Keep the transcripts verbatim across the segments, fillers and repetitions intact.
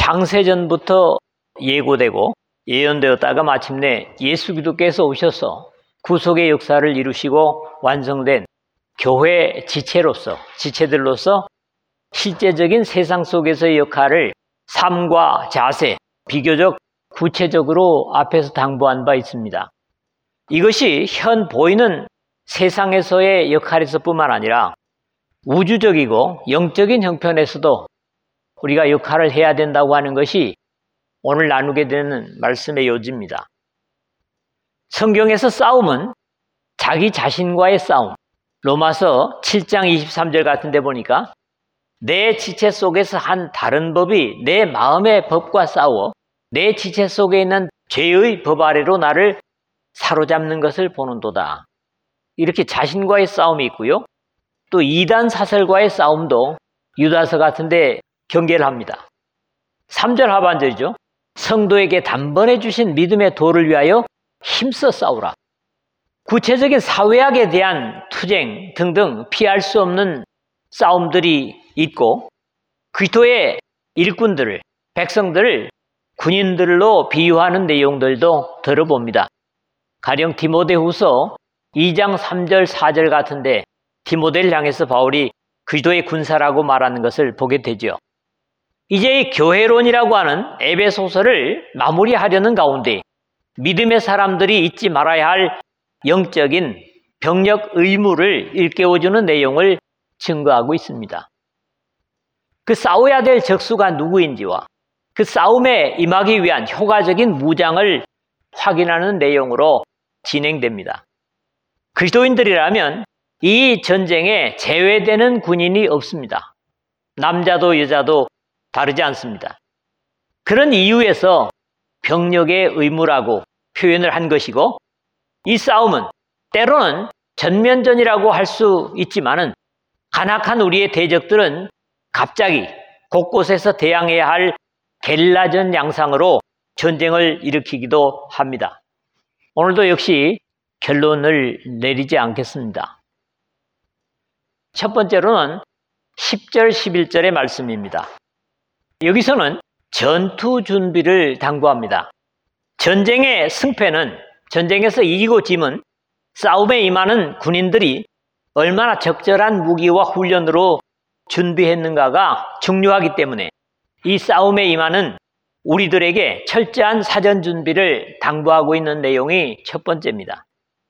창세전부터 예고되고 예언되었다가 마침내 예수 그리스도께서 오셔서 구속의 역사를 이루시고 완성된 교회 지체로서, 지체들로서 실제적인 세상 속에서의 역할을 삶과 자세, 비교적 구체적으로 앞에서 당부한 바 있습니다. 이것이 현 보이는 세상에서의 역할에서뿐만 아니라 우주적이고 영적인 형편에서도 우리가 역할을 해야 된다고 하는 것이 오늘 나누게 되는 말씀의 요지입니다. 성경에서 싸움은 자기 자신과의 싸움, 로마서 칠 장 이십삼 절 같은 데 보니까 내 지체 속에서 한 다른 법이 내 마음의 법과 싸워 내 지체 속에 있는 죄의 법 아래로 나를 사로잡는 것을 보는도다. 이렇게 자신과의 싸움이 있고요. 또 이단 사설과의 싸움도 유다서 같은 데 경계를 합니다. 삼 절 하반절이죠. 성도에게 단번에 주신 믿음의 도를 위하여 힘써 싸우라. 구체적인 사회학에 대한 투쟁 등등 피할 수 없는 싸움들이 있고 그리스도의 일꾼들을, 백성들을 군인들로 비유하는 내용들도 들어봅니다. 가령 디모데후서 이 장 삼 절 사 절 같은데 디모데를 향해서 바울이 그리스도의 군사라고 말하는 것을 보게 되죠. 이제 이 교회론이라고 하는 에베소서를 마무리하려는 가운데 믿음의 사람들이 잊지 말아야 할 영적인 병력 의무를 일깨워주는 내용을 증거하고 있습니다. 그 싸워야 될 적수가 누구인지와 그 싸움에 임하기 위한 효과적인 무장을 확인하는 내용으로 진행됩니다. 그리스도인들이라면 이 전쟁에 제외되는 군인이 없습니다. 남자도 여자도 다르지 않습니다. 그런 이유에서 병력의 의무라고 표현을 한 것이고 이 싸움은 때로는 전면전이라고 할 수 있지만은 간악한 우리의 대적들은 갑자기 곳곳에서 대항해야 할 게릴라전 양상으로 전쟁을 일으키기도 합니다. 오늘도 역시 결론을 내리지 않겠습니다. 첫 번째로는 십 절, 십일 절의 말씀입니다. 여기서는 전투 준비를 당부합니다. 전쟁의 승패는, 전쟁에서 이기고 짐은 싸움에 임하는 군인들이 얼마나 적절한 무기와 훈련으로 준비했는가가 중요하기 때문에 이 싸움에 임하는 우리들에게 철저한 사전 준비를 당부하고 있는 내용이 첫 번째입니다.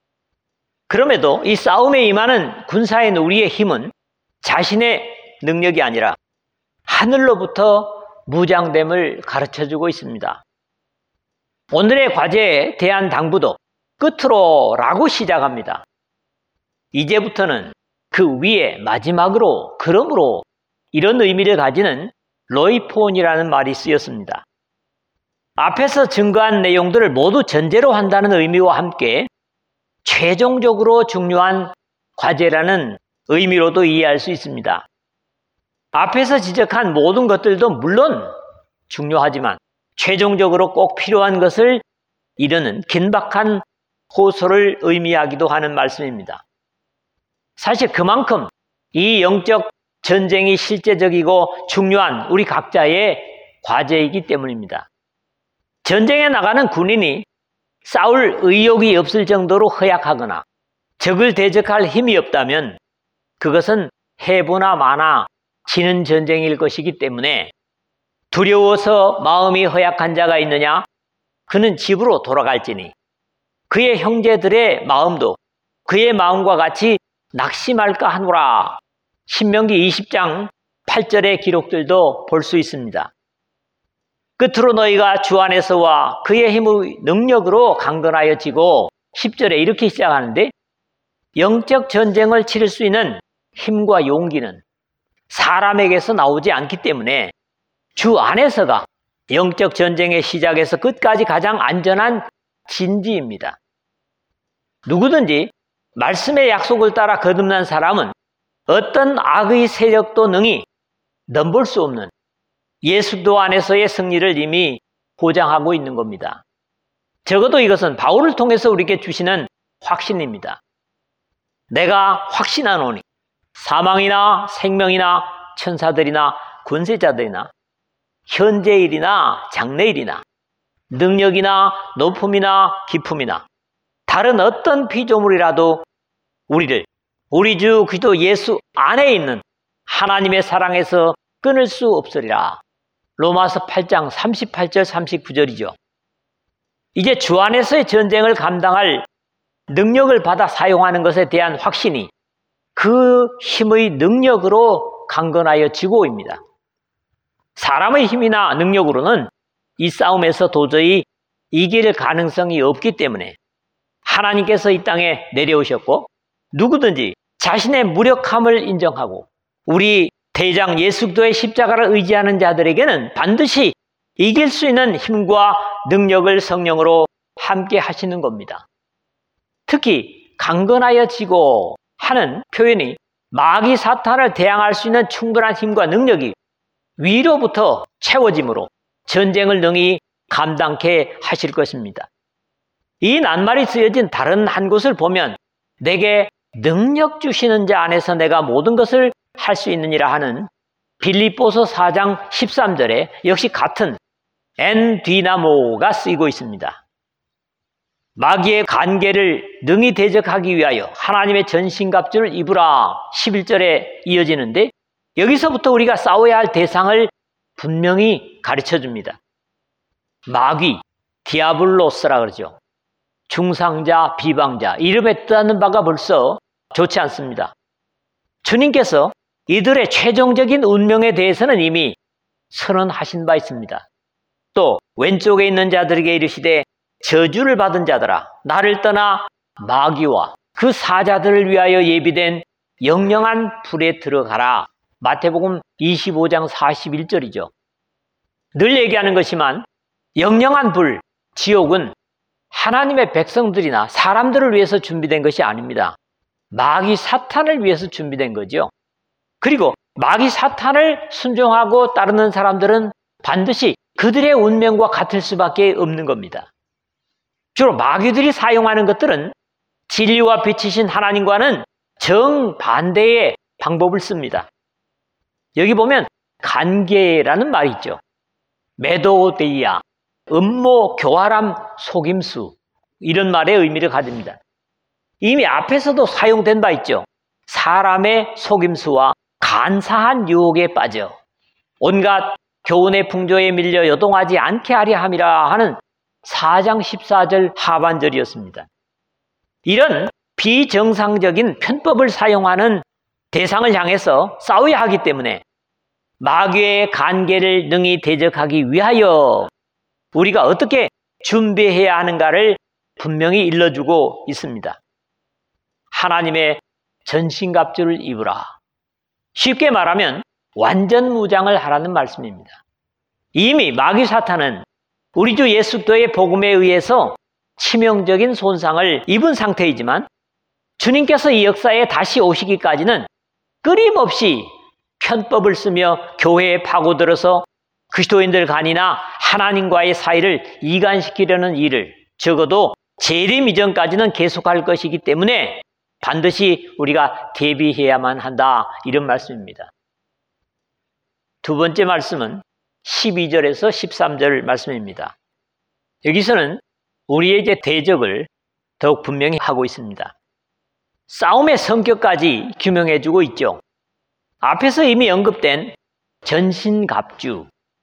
그럼에도 이 싸움에 임하는 군사인 우리의 힘은 자신의 능력이 아니라 하늘로부터 무장됨을 가르쳐주고 있습니다. 오늘의 과제에 대한 당부도 끝으로 라고 시작합니다. 이제부터는 그 위에 마지막으로 그러므로 이런 의미를 가지는 로이폰이라는 말이 쓰였습니다. 앞에서 증거한 내용들을 모두 전제로 한다는 의미와 함께 최종적으로 중요한 과제라는 의미로도 이해할 수 있습니다. 앞에서 지적한 모든 것들도 물론 중요하지만 최종적으로 꼭 필요한 것을 이르는 긴박한 호소를 의미하기도 하는 말씀입니다. 사실 그만큼 이 영적 전쟁이 실제적이고 중요한 우리 각자의 과제이기 때문입니다. 전쟁에 나가는 군인이 싸울 의욕이 없을 정도로 허약하거나 적을 대적할 힘이 없다면 그것은 해보나 마나 지는 전쟁일 것이기 때문에 두려워서 마음이 허약한 자가 있느냐? 그는 집으로 돌아갈지니 그의 형제들의 마음도 그의 마음과 같이 낙심할까 하노라. 신명기 이십 장 팔 절의 기록들도 볼 수 있습니다. 끝으로 너희가 주 안에서와 그의 힘의 능력으로 강건하여 지고 십 절에 이렇게 시작하는데 영적 전쟁을 치를 수 있는 힘과 용기는 사람에게서 나오지 않기 때문에 주 안에서가 영적 전쟁의 시작에서 끝까지 가장 안전한 진지입니다. 누구든지 말씀의 약속을 따라 거듭난 사람은 어떤 악의 세력도 능히 넘볼 수 없는 예수도 안에서의 승리를 이미 보장하고 있는 겁니다. 적어도 이것은 바울을 통해서 우리에게 주시는 확신입니다. 내가 확신하노니 사망이나 생명이나 천사들이나 권세자들이나 현재일이나 장래일이나 능력이나 높음이나 기품이나 다른 어떤 피조물이라도 우리를 우리 주 그리스도 예수 안에 있는 하나님의 사랑에서 끊을 수 없으리라. 로마서 팔 장 삼십팔 절 삼십구 절이죠. 이제 주 안에서의 전쟁을 감당할 능력을 받아 사용하는 것에 대한 확신이 그 힘의 능력으로 강건하여 지고입니다. 사람의 힘이나 능력으로는 이 싸움에서 도저히 이길 가능성이 없기 때문에 하나님께서 이 땅에 내려오셨고 누구든지 자신의 무력함을 인정하고 우리 대장 예수 그리스도의 십자가를 의지하는 자들에게는 반드시 이길 수 있는 힘과 능력을 성령으로 함께 하시는 겁니다. 특히 강건하여 지고 하는 표현이 마귀 사탄을 대항할 수 있는 충분한 힘과 능력이 위로부터 채워짐으로 전쟁을 능히 감당케 하실 것입니다. 이 낱말이 쓰여진 다른 한 곳을 보면 내게 능력 주시는 자 안에서 내가 모든 것을 할 수 있느니라 하는 빌립보서 사 장 십삼 절에 역시 같은 엔 디나모가 쓰이고 있습니다. 마귀의 간계를 능히 대적하기 위하여 하나님의 전신갑주를 입으라 십일 절에 이어지는데 여기서부터 우리가 싸워야 할 대상을 분명히 가르쳐 줍니다. 마귀, 디아블로스라 그러죠. 중상자, 비방자, 이름에 뜻하는 바가 벌써 좋지 않습니다. 주님께서 이들의 최종적인 운명에 대해서는 이미 선언하신 바 있습니다. 또 왼쪽에 있는 자들에게 이르시되 저주를 받은 자들아 나를 떠나 마귀와 그 사자들을 위하여 예비된 영영한 불에 들어가라. 마태복음 이십오 장 사십일 절이죠. 늘 얘기하는 것이지만 영영한 불, 지옥은 하나님의 백성들이나 사람들을 위해서 준비된 것이 아닙니다. 마귀 사탄을 위해서 준비된 거죠. 그리고 마귀 사탄을 순종하고 따르는 사람들은 반드시 그들의 운명과 같을 수밖에 없는 겁니다. 주로 마귀들이 사용하는 것들은 진리와 빛이신 하나님과는 정반대의 방법을 씁니다. 여기 보면 간계라는 말이 있죠. 메도데이아, 음모, 교활함, 속임수 이런 말의 의미를 가집니다. 이미 앞에서도 사용된 바 있죠. 사람의 속임수와 간사한 유혹에 빠져 온갖 교훈의 풍조에 밀려 요동하지 않게 하려 함이라 하는 사 장 십사 절 하반절이었습니다. 이런 비정상적인 편법을 사용하는 대상을 향해서 싸워야 하기 때문에 마귀의 간계를 능히 대적하기 위하여 우리가 어떻게 준비해야 하는가를 분명히 일러주고 있습니다. 하나님의 전신갑주를 입으라. 쉽게 말하면 완전 무장을 하라는 말씀입니다. 이미 마귀 사탄은 우리 주 예수 그리스도의 복음에 의해서 치명적인 손상을 입은 상태이지만 주님께서 이 역사에 다시 오시기까지는 끊임없이 편법을 쓰며 교회에 파고들어서 그리스도인들 간이나 하나님과의 사이를 이간시키려는 일을 적어도 재림 이전까지는 계속할 것이기 때문에 반드시 우리가 대비해야만 한다 이런 말씀입니다. 두 번째 말씀은 십이 절에서 십삼 절 말씀입니다. 여기서는 우리의 이제 대적을 더욱 분명히 하고 있습니다. 싸움의 성격까지 규명해주고 있죠. 앞에서 이미 언급된 전신갑주,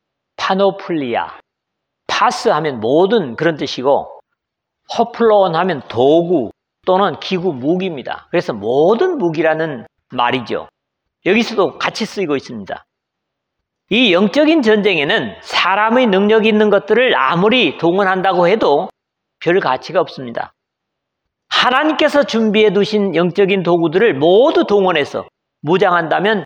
파노플리아, 파스 하면 모든 그런 뜻이고 호플로온 하면 도구 또는 기구, 무기입니다. 그래서 모든 무기라는 말이죠. 여기서도 같이 쓰이고 있습니다. 이 영적인 전쟁에는 사람의 능력이 있는 것들을 아무리 동원한다고 해도 별 가치가 없습니다. 하나님께서 준비해 두신 영적인 도구들을 모두 동원해서 무장한다면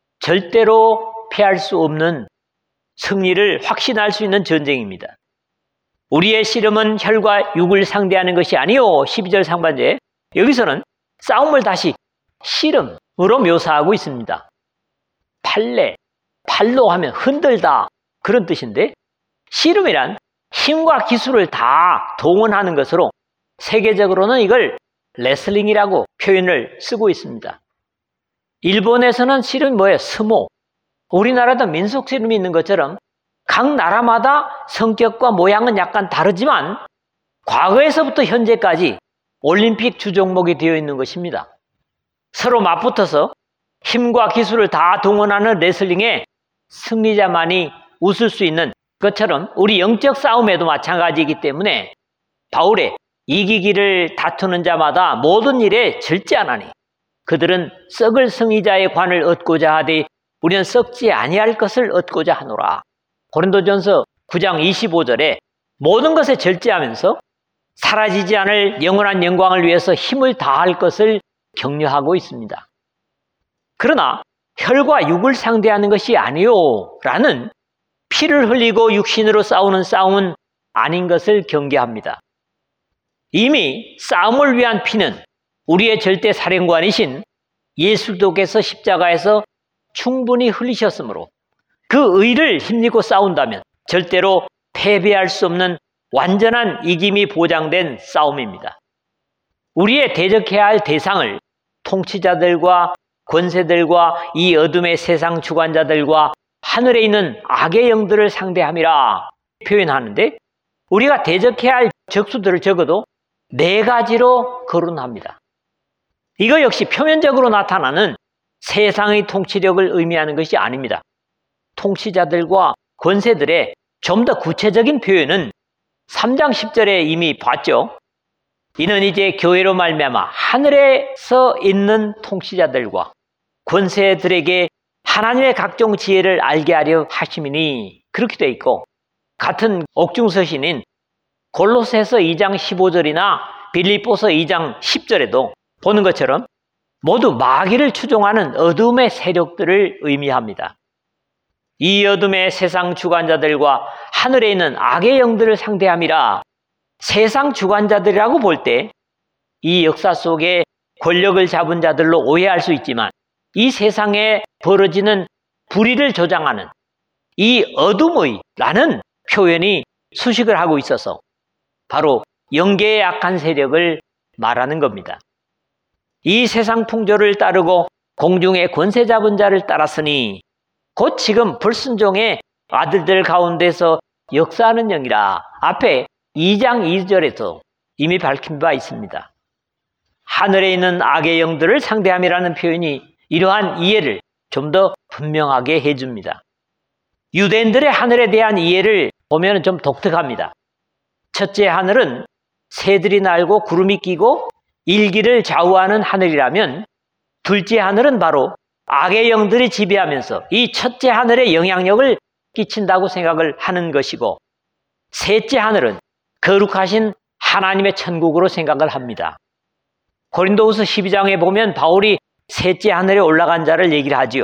절대로 피할 수 없는 승리를 확신할 수 있는 전쟁입니다. 우리의 씨름은 혈과 육을 상대하는 것이 아니요. 십이 절 상반절에 여기서는 싸움을 다시 씨름으로 묘사하고 있습니다. 팔레, 팔로 하면 흔들다 그런 뜻인데 씨름이란 힘과 기술을 다 동원하는 것으로 세계적으로는 이걸 레슬링이라고 표현을 쓰고 있습니다. 일본에서는 씨름이 뭐예요? 스모. 우리나라도 민속 씨름이 있는 것처럼 각 나라마다 성격과 모양은 약간 다르지만 과거에서부터 현재까지 올림픽 주종목이 되어 있는 것입니다. 서로 맞붙어서 힘과 기술을 다 동원하는 레슬링에 승리자만이 웃을 수 있는 것처럼 우리 영적 싸움에도 마찬가지이기 때문에 바울의 이기기를 다투는 자마다 모든 일에 절제하나니 그들은 썩을 승리자의 관을 얻고자 하되 우리는 썩지 아니할 것을 얻고자 하노라. 고린도전서 구 장 이십오 절에 모든 것에 절제하면서 사라지지 않을 영원한 영광을 위해서 힘을 다할 것을 격려하고 있습니다. 그러나 혈과 육을 상대하는 것이 아니요 라는 피를 흘리고 육신으로 싸우는 싸움은 아닌 것을 경계합니다. 이미 싸움을 위한 피는 우리의 절대 사령관이신 예수도께서 십자가에서 충분히 흘리셨으므로 그 의를 힘입고 싸운다면 절대로 패배할 수 없는 완전한 이김이 보장된 싸움입니다. 우리의 대적해야 할 대상을 통치자들과 권세들과 이 어둠의 세상 주관자들과 하늘에 있는 악의 영들을 상대함이라 표현하는데 우리가 대적해야 할 적수들을 적어도 네 가지로 거론합니다. 이거 역시 표면적으로 나타나는 세상의 통치력을 의미하는 것이 아닙니다. 통치자들과 권세들의 좀 더 구체적인 표현은 삼 장 십 절에 이미 봤죠. 이는 이제 교회로 말미암아 하늘에서 있는 통치자들과 권세들에게 하나님의 각종 지혜를 알게 하려 하심이니 그렇게 돼 있고 같은 옥중서신인 골로새서 이 장 십오 절이나 빌립보서 이 장 십 절에도 보는 것처럼 모두 마귀를 추종하는 어둠의 세력들을 의미합니다. 이 어둠의 세상 주관자들과 하늘에 있는 악의 영들을 상대함이라 세상 주관자들이라고 볼 때 이 역사 속에 권력을 잡은 자들로 오해할 수 있지만 이 세상에 벌어지는 불의를 조장하는 이 어둠의 라는 표현이 수식을 하고 있어서 바로 영계의 악한 세력을 말하는 겁니다. 이 세상 풍조를 따르고 공중의 권세 잡은 자를 따랐으니 곧 지금 불순종의 아들들 가운데서 역사하는 영이라 앞에 이 장 이 절에서 이미 밝힌 바 있습니다. 하늘에 있는 악의 영들을 상대함이라는 표현이 이러한 이해를 좀 더 분명하게 해줍니다. 유대인들의 하늘에 대한 이해를 보면 좀 독특합니다. 첫째 하늘은 새들이 날고 구름이 끼고 일기를 좌우하는 하늘이라면 둘째 하늘은 바로 악의 영들이 지배하면서 이 첫째 하늘에 영향력을 끼친다고 생각을 하는 것이고 셋째 하늘은 거룩하신 하나님의 천국으로 생각을 합니다. 고린도후서 십이 장에 보면 바울이 셋째 하늘에 올라간 자를 얘기를 하지요.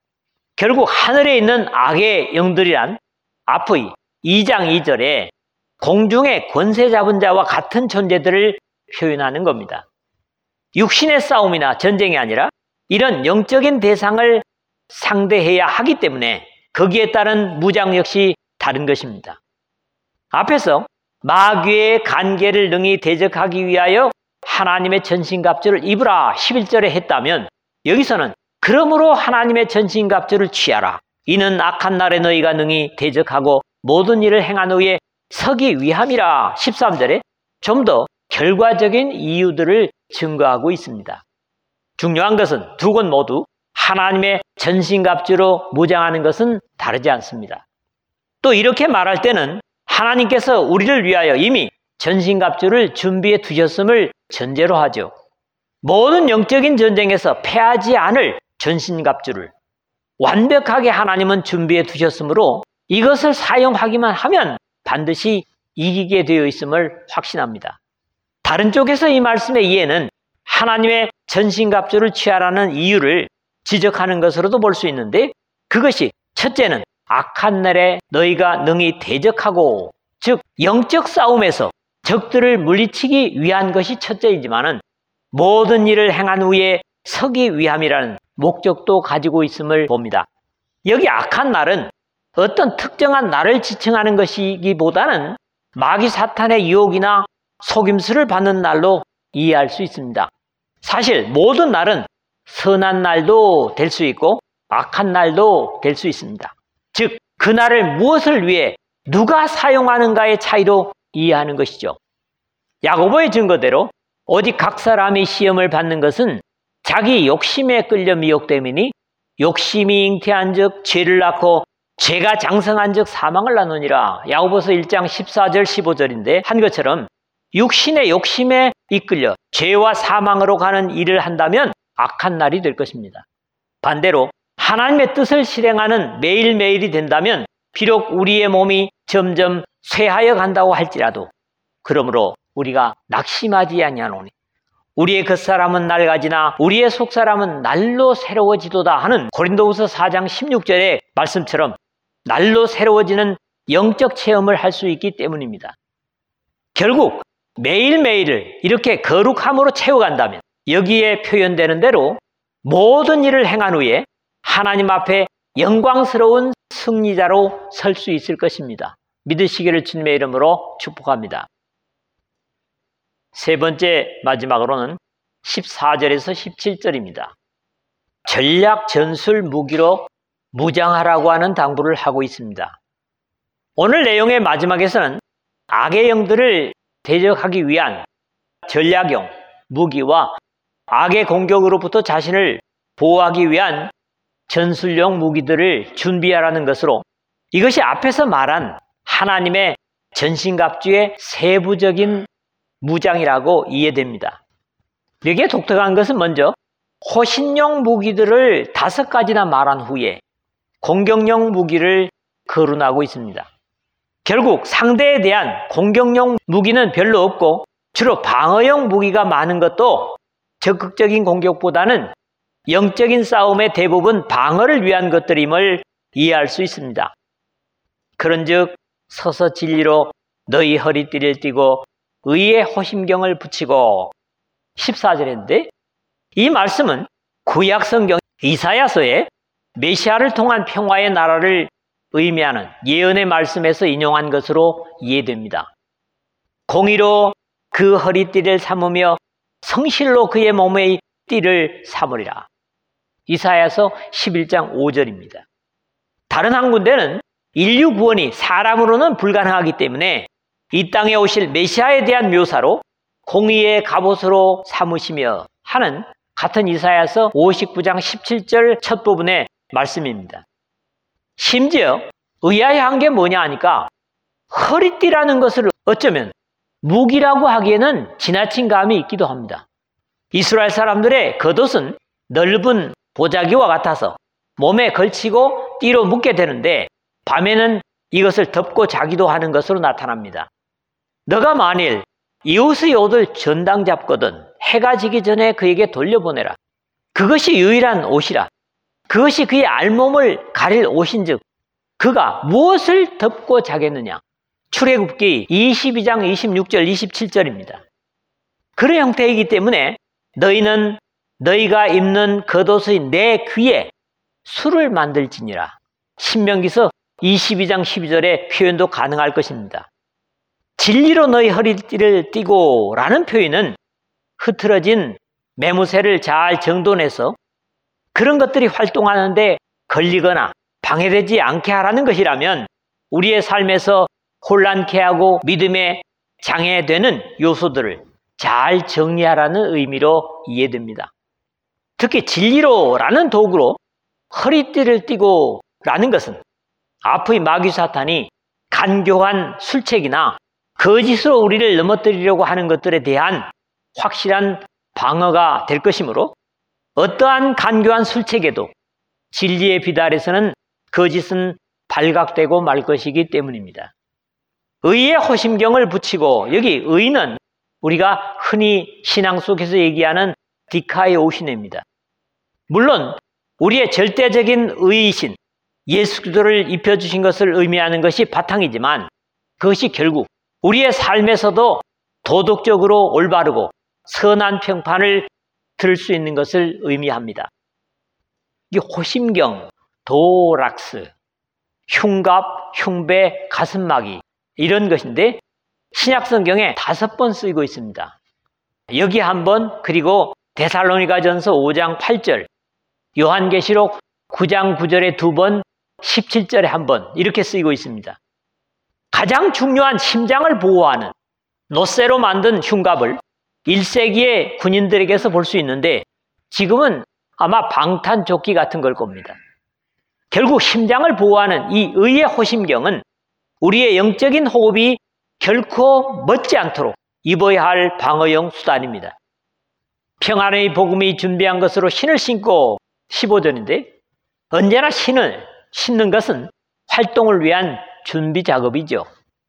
결국 하늘에 있는 악의 영들이란 앞의 이 장 이 절에 공중의 권세 잡은 자와 같은 존재들을 표현하는 겁니다. 육신의 싸움이나 전쟁이 아니라 이런 영적인 대상을 상대해야 하기 때문에 거기에 따른 무장 역시 다른 것입니다. 앞에서 마귀의 간계를 능히 대적하기 위하여 하나님의 전신갑주를 입으라 십일 절에 했다면 여기서는 그러므로 하나님의 전신갑주를 취하라. 이는 악한 날에 너희가 능히 대적하고 모든 일을 행한 후에 서기 위함이라 십삼 절에 좀 더 결과적인 이유들을 증거하고 있습니다. 중요한 것은 두 곳 모두 하나님의 전신갑주로 무장하는 것은 다르지 않습니다. 또 이렇게 말할 때는 하나님께서 우리를 위하여 이미 전신갑주를 준비해 두셨음을 전제로 하죠. 모든 영적인 전쟁에서 패하지 않을 전신갑주를 완벽하게 하나님은 준비해 두셨으므로 이것을 사용하기만 하면 반드시 이기게 되어 있음을 확신합니다. 다른 쪽에서 이 말씀의 이해는 하나님의 전신갑주를 취하라는 이유를 지적하는 것으로도 볼 수 있는데 그것이 첫째는 악한 날에 너희가 능히 대적하고 즉 영적 싸움에서 적들을 물리치기 위한 것이 첫째이지만은 모든 일을 행한 후에 서기 위함이라는 목적도 가지고 있음을 봅니다. 여기 악한 날은 어떤 특정한 날을 지칭하는 것이기보다는 마귀 사탄의 유혹이나 속임수를 받는 날로 이해할 수 있습니다. 사실 모든 날은 선한 날도 될 수 있고 악한 날도 될 수 있습니다. 즉 그날을 무엇을 위해 누가 사용하는가의 차이로 이해하는 것이죠. 야고보의 증거대로 오직 각 사람이 시험을 받는 것은 자기 욕심에 끌려 미혹됨이니 욕심이 잉태한 즉 죄를 낳고 죄가 장성한 즉 사망을 낳느니라. 야고보서 일 장 십사 절 십오 절인데 한 것처럼 육신의 욕심에 이끌려 죄와 사망으로 가는 일을 한다면 악한 날이 될 것입니다. 반대로 하나님의 뜻을 실행하는 매일매일이 된다면 비록 우리의 몸이 점점 쇠하여 간다고 할지라도 그러므로 우리가 낙심하지 아니하노니 우리의 겉사람은 낡아지나 우리의 속사람은 날로 새로워지도다 하는 고린도후서 사 장 십육 절의 말씀처럼 날로 새로워지는 영적 체험을 할 수 있기 때문입니다. 결국 매일매일을 이렇게 거룩함으로 채워간다면 여기에 표현되는 대로 모든 일을 행한 후에 하나님 앞에 영광스러운 승리자로 설 수 있을 것입니다. 믿으시기를 주님의 이름으로 축복합니다. 세 번째 마지막으로는 십사 절에서 십칠 절입니다. 전략 전술 무기로 무장하라고 하는 당부를 하고 있습니다. 오늘 내용의 마지막에서는 악의 영들을 대적하기 위한 전략용 무기와 악의 공격으로부터 자신을 보호하기 위한 전술용 무기들을 준비하라는 것으로 이것이 앞에서 말한 하나님의 전신갑주의 세부적인 무장이라고 이해됩니다. 여기에 독특한 것은 먼저 호신용 무기들을 다섯 가지나 말한 후에 공격용 무기를 거론하고 있습니다. 결국 상대에 대한 공격용 무기는 별로 없고 주로 방어용 무기가 많은 것도 적극적인 공격보다는 영적인 싸움의 대부분 방어를 위한 것들임을 이해할 수 있습니다. 그런즉 서서 진리로 너희 허리띠를 띠고 의의 호심경을 붙이고 십사 절인데 이 말씀은 구약 성경 이사야서에 메시아를 통한 평화의 나라를 의미하는 예언의 말씀에서 인용한 것으로 이해됩니다. 공의로 그 허리띠를 삼으며 성실로 그의 몸의 띠를 삼으리라. 이사야서 십일 장 오 절입니다. 다른 한 군데는 인류 구원이 사람으로는 불가능하기 때문에 이 땅에 오실 메시아에 대한 묘사로 공의의 갑옷으로 삼으시며 하는 같은 이사야서 오십구 장 십칠 절 첫 부분의 말씀입니다. 심지어 의아해한 게 뭐냐 하니까 허리띠라는 것을 어쩌면 무기라고 하기에는 지나친 감이 있기도 합니다. 이스라엘 사람들의 겉옷은 넓은 보자기와 같아서 몸에 걸치고 띠로 묶게 되는데 밤에는 이것을 덮고 자기도 하는 것으로 나타납니다. 너가 만일 이웃의 옷을 전당 잡거든 해가 지기 전에 그에게 돌려보내라. 그것이 유일한 옷이라. 그것이 그의 알몸을 가릴 옷인즉 그가 무엇을 덮고 자겠느냐. 출애굽기 이십이 장 이십육 절 이십칠 절입니다. 그런 형태이기 때문에 너희는 너희가 입는 겉옷의 내 귀에 술을 만들지니라. 신명기서 이십이 장 십이 절의 표현도 가능할 것입니다. 진리로 너희 허리띠를 띠고 라는 표현은 흐트러진 매무새를 잘 정돈해서 그런 것들이 활동하는데 걸리거나 방해되지 않게 하라는 것이라면 우리의 삶에서 혼란케 하고 믿음에 장애되는 요소들을 잘 정리하라는 의미로 이해됩니다. 특히 진리로 라는 도구로 허리띠를 띠고 라는 것은 앞의 마귀 사탄이 간교한 술책이나 거짓으로 우리를 넘어뜨리려고 하는 것들에 대한 확실한 방어가 될 것이므로 어떠한 간교한 술책에도 진리의 빛 아래서는 거짓은 발각되고 말 것이기 때문입니다. 의의 호심경을 붙이고 여기 의는 우리가 흔히 신앙 속에서 얘기하는 디카이오시네입니다. 물론 우리의 절대적인 의이신 예수 그리스도를 입혀주신 것을 의미하는 것이 바탕이지만 그것이 결국 우리의 삶에서도 도덕적으로 올바르고 선한 평판을 들을 수 있는 것을 의미합니다. 이 호심경, 도락스, 흉갑, 흉배, 가슴막이 이런 것인데 신약성경에 다섯 번 쓰이고 있습니다. 여기 한 번, 그리고 데살로니가전서 오 장 팔 절, 요한계시록 구 장 구 절에 두 번, 십칠 절에 한번 이렇게 쓰이고 있습니다. 가장 중요한 심장을 보호하는 노쇠로 만든 흉갑을 일 세기의 군인들에게서 볼 수 있는데 지금은 아마 방탄조끼 같은 걸 겁니다. 결국 심장을 보호하는 이 의의 호심경은 우리의 영적인 호흡이 결코 멎지 않도록 입어야 할 방어용 수단입니다. 평안의 복음이 준비한 것으로 신을 신고 십오 절인데 언제나 신을 신는 것은 활동을 위한 준비 작업이죠.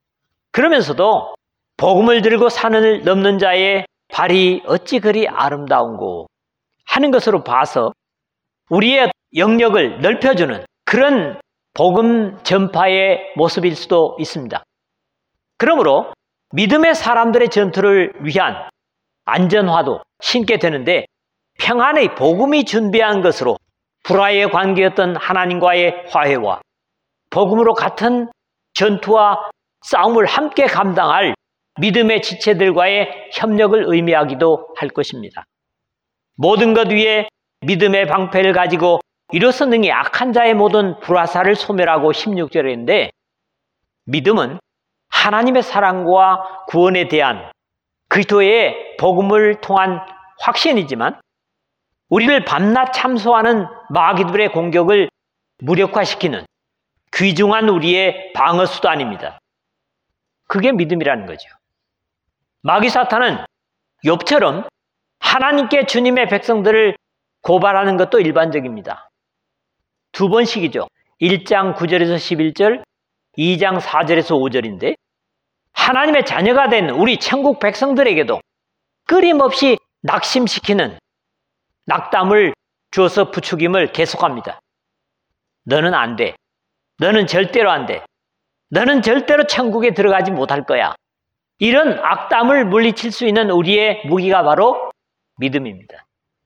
그러면서도 복음을 들고 산을 넘는 자의 발이 어찌 그리 아름다운고 하는 것으로 봐서 우리의 영역을 넓혀주는 그런 복음 전파의 모습일 수도 있습니다. 그러므로 믿음의 사람들의 전투를 위한 안전화도 신게 되는데 평안의 복음이 준비한 것으로 불화의 관계였던 하나님과의 화해와 복음으로 같은 전투와 싸움을 함께 감당할 믿음의 지체들과의 협력을 의미하기도 할 것입니다. 모든 것 위에 믿음의 방패를 가지고 이로써 능히 악한 자의 모든 불화살을 소멸하고 십육 절에 있는데 믿음은 하나님의 사랑과 구원에 대한 그리스도의 복음을 통한 확신이지만 우리를 밤낮 참소하는 마귀들의 공격을 무력화시키는 귀중한 우리의 방어 수단입니다. 그게 믿음이라는 거죠. 마귀 사탄은 욥처럼 하나님께 주님의 백성들을 고발하는 것도 일반적입니다. 두 번씩이죠. 일 장 구 절에서 십일 절, 이 장 사 절에서 오 절인데 하나님의 자녀가 된 우리 천국 백성들에게도 끊임없이 낙심시키는 낙담을 주어서 부추김을 계속합니다. 너는 안 돼. 너는 절대로 안 돼. 너는 절대로 천국에 들어가지 못할 거야. 이런 악담을 물리칠 수 있는 우리의 무기가 바로 믿음입니다.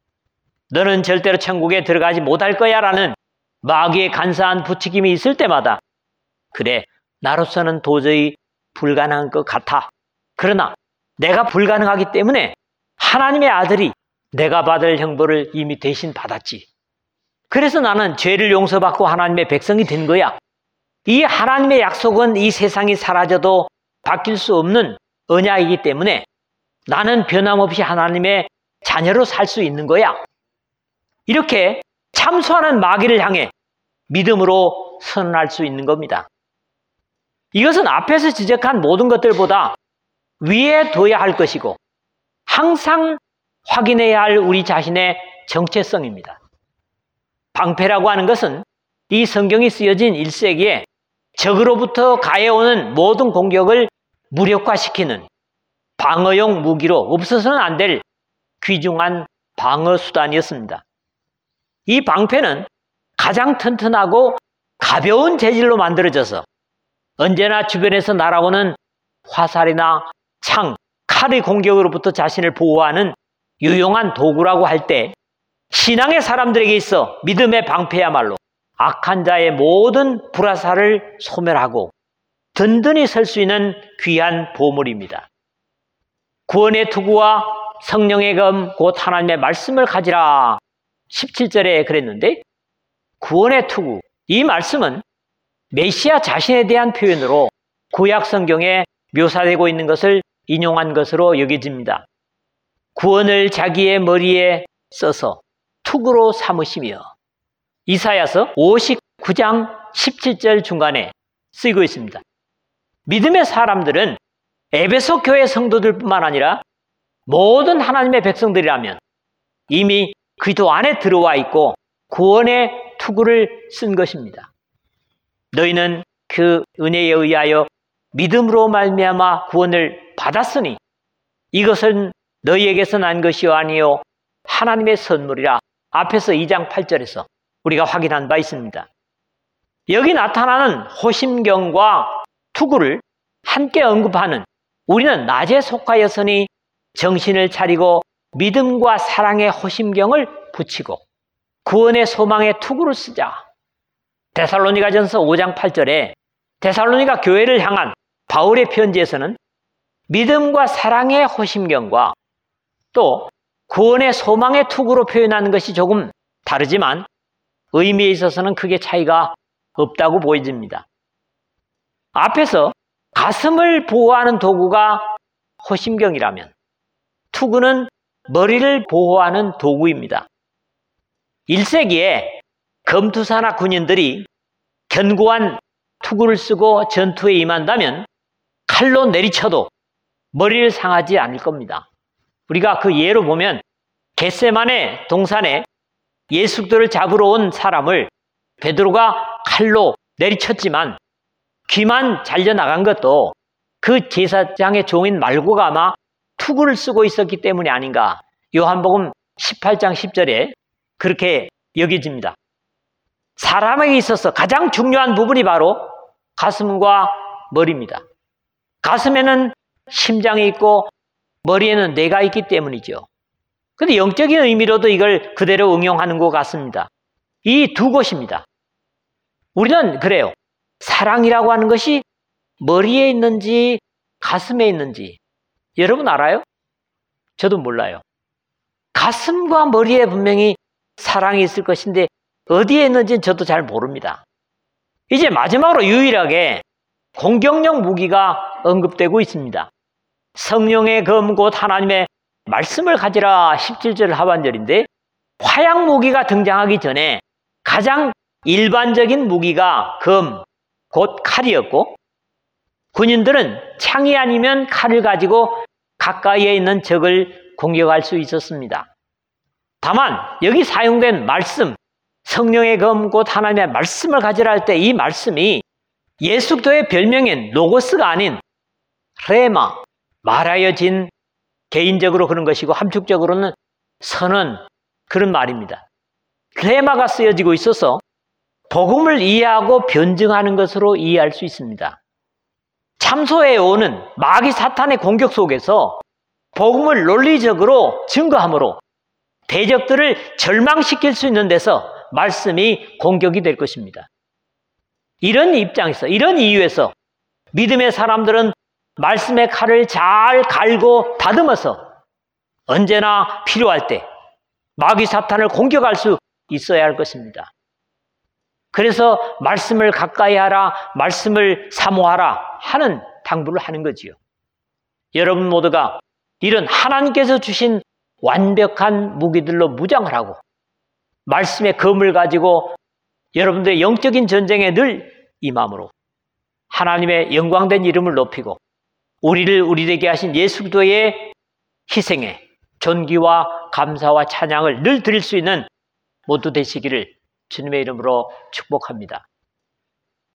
너는 절대로 천국에 들어가지 못할 거야 라는 마귀의 간사한 부추김이 있을 때마다 그래, 나로서는 도저히 불가능한 것 같아. 그러나 내가 불가능하기 때문에 하나님의 아들이 내가 받을 형벌을 이미 대신 받았지. 그래서 나는 죄를 용서받고 하나님의 백성이 된 거야. 이 하나님의 약속은 이 세상이 사라져도 바뀔 수 없는 언약이기 때문에 나는 변함없이 하나님의 자녀로 살 수 있는 거야. 이렇게 참소하는 마귀를 향해 믿음으로 선언할 수 있는 겁니다. 이것은 앞에서 지적한 모든 것들보다 위에 둬야 할 것이고 항상 확인해야 할 우리 자신의 정체성입니다. 방패라고 하는 것은 이 성경이 쓰여진 일 세기에 적으로부터 가해오는 모든 공격을 무력화시키는 방어용 무기로 없어서는 안 될 귀중한 방어 수단이었습니다. 이 방패는 가장 튼튼하고 가벼운 재질로 만들어져서 언제나 주변에서 날아오는 화살이나 창, 칼의 공격으로부터 자신을 보호하는 유용한 도구라고 할 때 신앙의 사람들에게 있어 믿음의 방패야말로 악한 자의 모든 불화살을 소멸하고 든든히 설 수 있는 귀한 보물입니다. 구원의 투구와 성령의 검 곧 하나님의 말씀을 가지라 십칠 절에 그랬는데 구원의 투구, 이 말씀은 메시아 자신에 대한 표현으로 구약 성경에 묘사되고 있는 것을 인용한 것으로 여겨집니다. 구원을 자기의 머리에 써서 투구로 삼으시며 이사야서 오십구 장 십칠 절 중간에 쓰이고 있습니다. 믿음의 사람들은 에베소 교회 성도들뿐만 아니라 모든 하나님의 백성들이라면 이미 그리스도 안에 들어와 있고 구원의 투구를 쓴 것입니다. 너희는 그 은혜에 의하여 믿음으로 말미암아 구원을 받았으니 이것은 너희에게서 난 것이 아니요 하나님의 선물이라 앞에서 이 장 팔 절에서 우리가 확인한 바 있습니다. 여기 나타나는 호심경과 투구를 함께 언급하는 우리는 낮에 속하였으니 정신을 차리고 믿음과 사랑의 호심경을 붙이고 구원의 소망의 투구를 쓰자. 데살로니가전서 오 장 팔 절에 데살로니가 교회를 향한 바울의 편지에서는 믿음과 사랑의 호심경과 또 구원의 소망의 투구로 표현하는 것이 조금 다르지만 의미에 있어서는 크게 차이가 없다고 보여집니다. 앞에서 가슴을 보호하는 도구가 호심경이라면 투구는 머리를 보호하는 도구입니다. 일 세기에 검투사나 군인들이 견고한 투구를 쓰고 전투에 임한다면 칼로 내리쳐도 머리를 상하지 않을 겁니다. 우리가 그 예로 보면 겟세마네 동산에 예수들을 잡으러 온 사람을 베드로가 칼로 내리쳤지만 귀만 잘려나간 것도 그 제사장의 종인 말고가 아마 투구를 쓰고 있었기 때문이 아닌가. 요한복음 십팔 장 십 절에 그렇게 여겨집니다. 사람에게 있어서 가장 중요한 부분이 바로 가슴과 머리입니다. 가슴에는 심장이 있고 머리에는 뇌가 있기 때문이죠. 그런데 영적인 의미로도 이걸 그대로 응용하는 것 같습니다. 이 두 곳입니다. 우리는 그래요. 사랑이라고 하는 것이 머리에 있는지 가슴에 있는지 여러분 알아요? 저도 몰라요. 가슴과 머리에 분명히 사랑이 있을 것인데 어디에 있는지는 저도 잘 모릅니다. 이제 마지막으로 유일하게 공격용 무기가 언급되고 있습니다. 성령의 검 곧 하나님의 말씀을 가지라 십칠 절 하반절인데 화약 무기가 등장하기 전에 가장 일반적인 무기가 검, 곧 칼이었고 군인들은 창이 아니면 칼을 가지고 가까이에 있는 적을 공격할 수 있었습니다. 다만 여기 사용된 말씀, 성령의 검 곧 하나님의 말씀을 가지라 할 때 이 말씀이 예수 그리스도의 별명인 로고스가 아닌 레마, 말하여진 개인적으로 그런 것이고 함축적으로는 선언 그런 말입니다. 레마가 쓰여지고 있어서 복음을 이해하고 변증하는 것으로 이해할 수 있습니다. 참소해 오는 마귀 사탄의 공격 속에서 복음을 논리적으로 증거함으로 대적들을 절망시킬 수 있는 데서 말씀이 공격이 될 것입니다. 이런 입장에서, 이런 이유에서 믿음의 사람들은 말씀의 칼을 잘 갈고 다듬어서 언제나 필요할 때 마귀 사탄을 공격할 수 있어야 할 것입니다. 그래서 말씀을 가까이 하라, 말씀을 사모하라 하는 당부를 하는 거지요. 여러분 모두가 이런 하나님께서 주신 완벽한 무기들로 무장을 하고 말씀의 검을 가지고 여러분들의 영적인 전쟁에 늘 임함으로 하나님의 영광된 이름을 높이고 우리를 우리에게 하신 예수 그리스도의 희생에 존귀와 감사와 찬양을 늘 드릴 수 있는 모두 되시기를 주님의 이름으로 축복합니다.